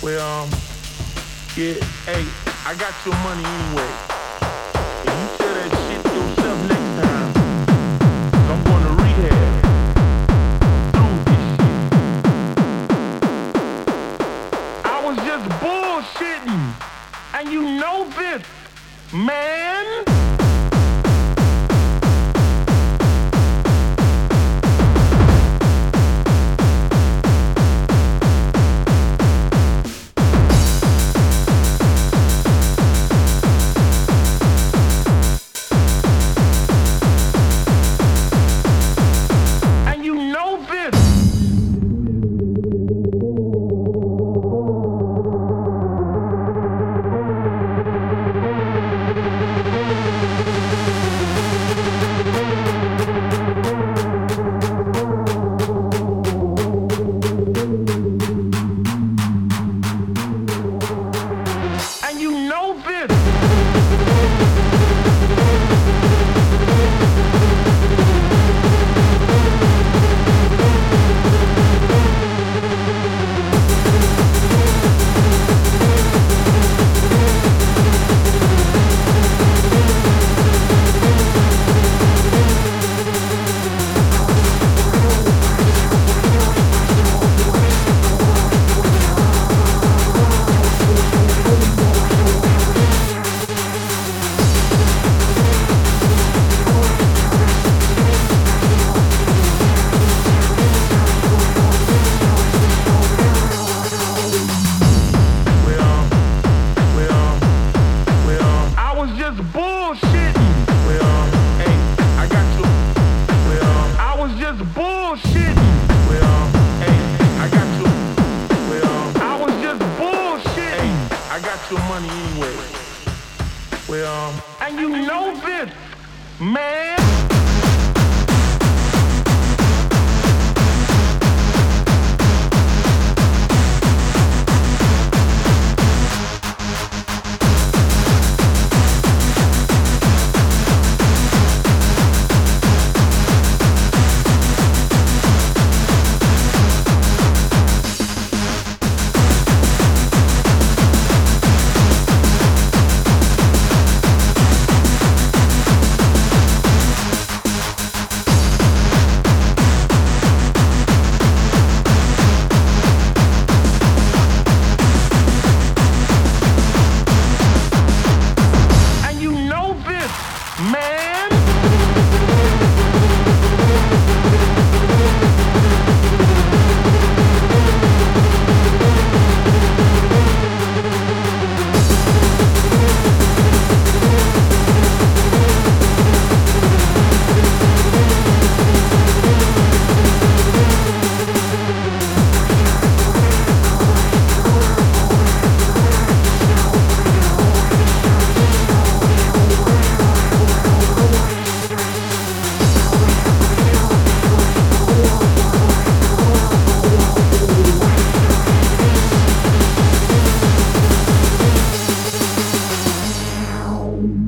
Well, yeah, hey, I got your money anyway. And you tell that shit to yourself next time. 'Cause I'm going to rehab. Through this shit. I was just bullshitting. And you know this, man. Money anyway. Well, and you know this, man.